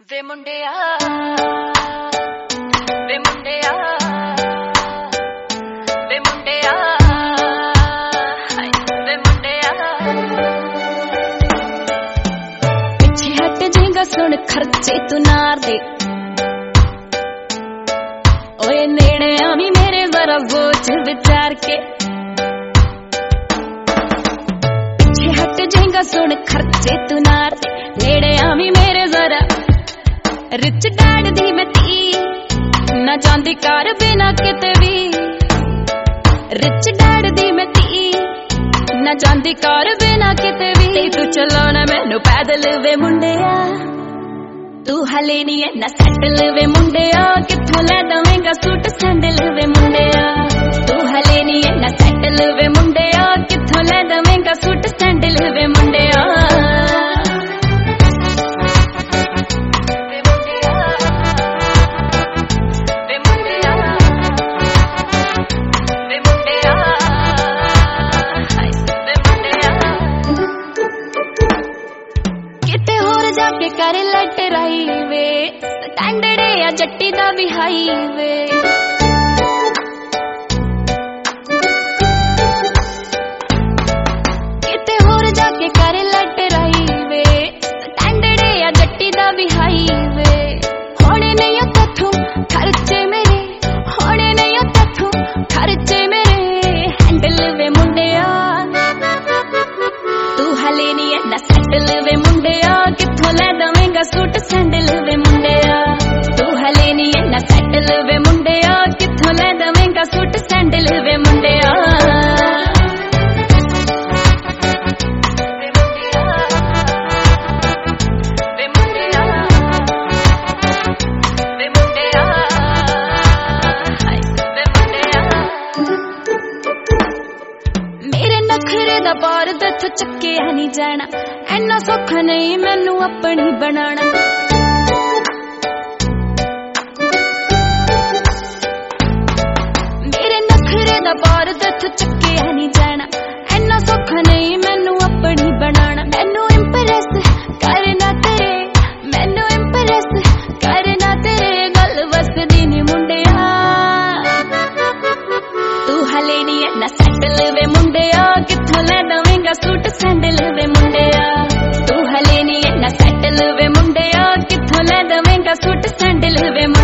ਵੇ ਮੁੰਡਿਆ ਵੇ ਮੁੰਡਿਆ ਵੇ ਮੁੰਡਿਆ ਵੇ ਮੁੰਡਿਆ ਪਿੱਛੇ ਹਟ ਜਾਏਗਾ ਸੁਣ ਖਰਚੇ ਤੂੰ ਨਾਰ ਦੇ ਓਏ ਨੇੜੇ ਆਵੀਂ ਮੇਰੇ ਜ਼ਰਾ ਸੋਚ ਵਿਚਾਰ ਕੇ ਪਿੱਛੇ ਹਟ ਜਾਏਗਾ ਸੁਣ ਖਰਚੇ ਤੂੰ ਨਾਰ ਦੇ ਨੇੜੇ ਆਵੀਂ ਮੇਰੇ ਜ਼ਰਾ ਰਿਚ ਡੈਡ ਦੀ ਮੈਂ ਧੀ ਨਾ ਜਾਂਦੀ ਘਰ ਬਿਨਾ ਕਿਤੇ ਵੀ ਰਿਚ ਡੈਡ ਦੀ ਮੈਂ ਧੀ ਨਾ ਜਾਂਦੀ ਘਰ ਬਿਨਾ ਕਿਤੇ ਵੀ ਤੇ ਤੂੰ ਚਲਾਉਣਾ ਮੈਨੂੰ ਪੈਦਲ ਵੇ ਮੁੰਡਿਆ ਤੂੰ ਹਲੇ ਨਹੀਂ ਐਨਾ ਸੈਟਲ ਵੇ ਮੁੰਡਿਆ ਕਿੱਥੋਂ ਲੈ ਦਵੇਂਗਾ ਸੂਟ ਸੈਂਡਲ ਵੇ ਮੁੰਡਿਆ ਤੂੰ ਹਲੇ ਨਹੀਂ ਐਨਾ ਸੈਟਲ ਵੇ ਮੁੰਡਿਆ ਕਿੱਥੋਂ ਲੈ ਦਵੇਂਗਾ ਸੂਟ ਸੈਂਡਲ ਵੇ ਮੁੰਡਿਆ ਕਰ ਲਟਰਾਈ ਵੇ ਸਟੈਂਡਰਡ ਆ ਜੱਟੀ ਦਾ ਵੀ ਹਾਈ ਵੇ ਕਿਤੇ ਹੋਰ ਜਾ ਕੇ ਕਰ ਲਟਰਾਈ ਵੇ ਸਟੈਂਡਰਡ ਆ ਜੱਟੀ ਦਾ ਵੀ ਹਾਈ ਵੇ ਹੋਣੇ ਨਹੀਂ ਤੱਥੋਂ ਖਰਚੇ ਮੇਰੇ ਹੋਣੇ ਨਹੀਂ ਤੱਥੋਂ ਖਰਚੇ ਮੇਰੇ ਹੈਂਡਲ ਵੇ ਮੁੰਡਿਆ ਤੂੰ ਹਲੇ ਨਹੀਂ ਐਨਾ ਸੈਟਲ ਵੇ ਮੁੰਡਿਆ ਕਿੱਥੋਂ ਲੈ ਦਵੇਂਗਾ ਸੂਟ ਸੈਂਡਲ ਵੇ ਮੁੰਡਿਆ ਤੂੰ ਹਲੇ ਨਹੀਂ ਐਨਾ ਸੈਟਲ ਵੇ ਮੁੰਡਿਆ ਕਿੱਥੋਂ ਲੈ ਦਵੇਂਗਾ ਸੂਟ ਸੈਂਡਲ ਵੇ ਮੁੰਡਿਆ ਨਖਰੇ ਦਾ ਬਾਰ ਦੱਥ ਚੱਕਿਆ ਨਹੀਂ ਜਾਣਾ ਐਨਾ ਸੌਖਾ ਨਹੀਂ ਮੈਨੂੰ ਆਪਣੀ ਬਣਾਣਾ ਮੇਰੇ ਨਖਰੇ ਦਾ ਬਾਰ ਦੱਥ ਚੱਕਿਆ ਨਹੀਂ ਜਾਣਾ ਐਨਾ ਸੌਖਾ ਨਹੀਂ ਮੈਨੂੰ ਆਪਣੀ ਬਣਾਣਾ ਮੈਨੂੰ ਇੰਪ੍ਰੈਸ ਕਰਨਾ ਤੇਰੇ ਮੈਨੂੰ ਇੰਪ੍ਰੈਸ ਕਰਨਾ ਤੇਰੇ ਗੱਲ ਵਸਦੀ ਨੀ ਮੁੰਡਿਆ ਤੂੰ ਹਲੇ ਨਹੀਂ ਐਨਾ ਸੈਟਲ ਵੇ ਮੁੰਡਿਆ ਕਿੱਥੋਂ ਲੈ ਦਵੇਂਗਾ ਸੂਟ ਸੈਂਡਲ ਵੇ ਮੁੰਡਿਆ ਤੂੰ ਹਲੇ ਨਹੀਂ ਐਨਾ ਸੈਟਲ ਵੇ ਮੁੰਡਿਆ ਕਿੱਥੋਂ ਲੈ ਦਵੇਂਗਾ ਸੂਟ ਸੈਂਡਲ ਵੇ